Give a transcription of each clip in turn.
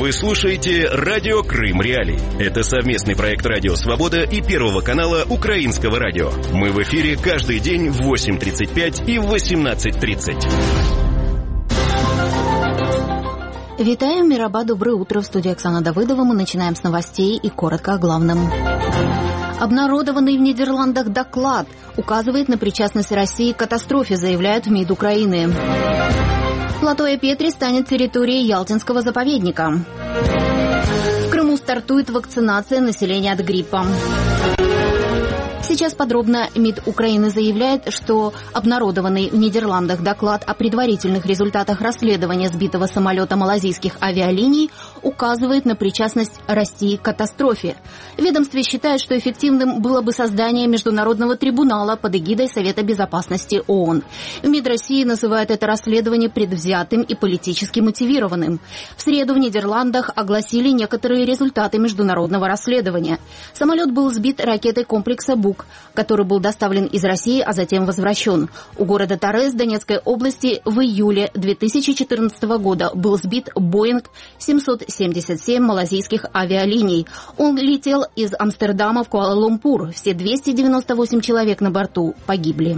Вы слушаете «Радио Крым Реалии». Это совместный проект «Радио Свобода» и Первого канала Украинского радио. Мы в эфире каждый день в 8:35 и в 18:30. Витаю, Мираба, доброе утро. В студии Оксана Давыдова. Мы начинаем с новостей и коротко о главном. Обнародованный в Нидерландах доклад указывает на причастность России к катастрофе, заявляют в МИД Украины. Плато Петри станет территорией Ялтинского заповедника. В Крыму стартует вакцинация населения от гриппа. Сейчас подробно. МИД Украины заявляет, что обнародованный в Нидерландах доклад о предварительных результатах расследования сбитого самолета малазийских авиалиний указывает на причастность России к катастрофе. Ведомство считает, что эффективным было бы создание международного трибунала под эгидой Совета безопасности ООН. В МИД России называют это расследование предвзятым и политически мотивированным. В среду в Нидерландах огласили некоторые результаты международного расследования. Самолет был сбит ракетой комплекса «Бук», который был доставлен из России, а затем возвращен. У города Торез Донецкой области в июле 2014 года был сбит Боинг 777 малазийских авиалиний. Он летел из Амстердама в Куала-Лумпур. Все 298 человек на борту погибли.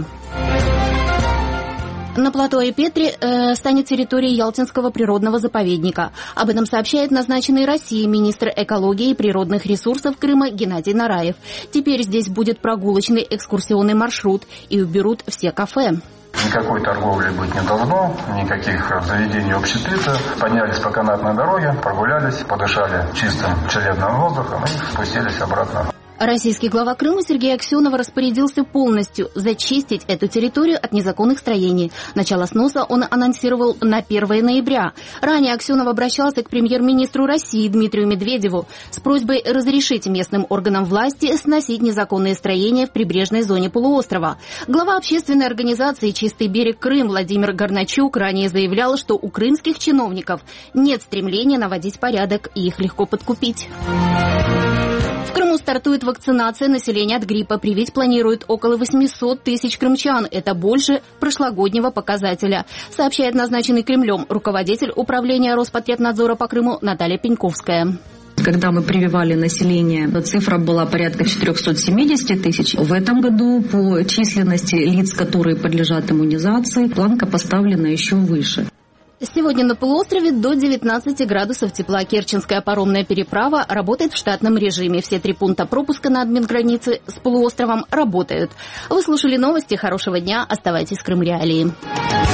На плато Петри станет территорией Ялтинского природного заповедника. Об этом сообщает назначенный Россией министр экологии и природных ресурсов Крыма Геннадий Нараев. Теперь здесь будет прогулочный экскурсионный маршрут и уберут все кафе. Никакой торговли быть не должно, никаких заведений общепита. Поднялись по канатной дороге, прогулялись, подышали чистым целебным воздухом и спустились обратно. Российский глава Крыма Сергей Аксенов распорядился полностью зачистить эту территорию от незаконных строений. Начало сноса он анонсировал на 1 ноября. Ранее Аксенов обращался к премьер-министру России Дмитрию Медведеву с просьбой разрешить местным органам власти сносить незаконные строения в прибрежной зоне полуострова. Глава общественной организации «Чистый берег Крым» Владимир Горначук ранее заявлял, что у крымских чиновников нет стремления наводить порядок и их легко подкупить. В Крыму стартует вакцинация населения от гриппа. Привить планируют около 800 тысяч крымчан. Это больше прошлогоднего показателя, сообщает назначенный Кремлем руководитель управления Роспотребнадзора по Крыму Наталья Пеньковская. Когда мы прививали население, цифра была порядка 470 тысяч. В этом году по численности лиц, которые подлежат иммунизации, планка поставлена еще выше. Сегодня на полуострове до 19 градусов тепла. Керченская паромная переправа работает в штатном режиме. Все 3 пункта пропуска на админгранице с полуостровом работают. Вы слушали новости. Хорошего дня. Оставайтесь в Крым Реалии.